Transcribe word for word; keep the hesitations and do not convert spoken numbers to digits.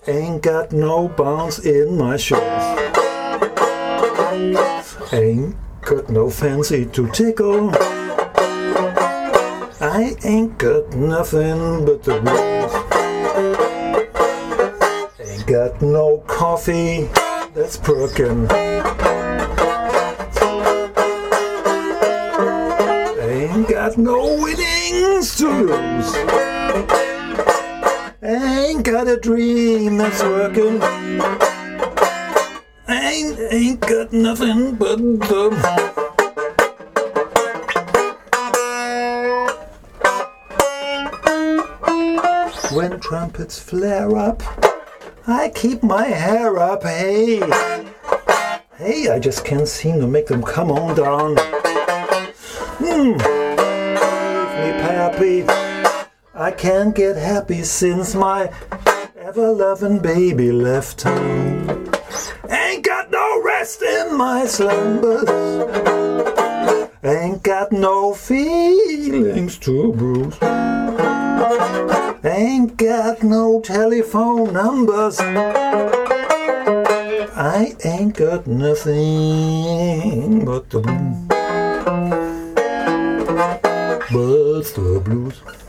Ain't got no bounce in my shoes. Ain't got no fancy to tickle. I ain't got nothing but the blues. Ain't got no coffee that's perkin'. Ain't got no winnings to lose. Ain't got a dream that's working. Ain't, ain't got nothing but the... When trumpets flare up, I keep my hair up, hey. Hey, I just can't seem to make them come on down. Hmm, leave me happy. I can't get happy since my ever-loving baby left town. Ain't got no rest in my slumbers. Ain't got no feelings to bruise. Ain't got no telephone numbers. I ain't got nothing but the blues. But the blues.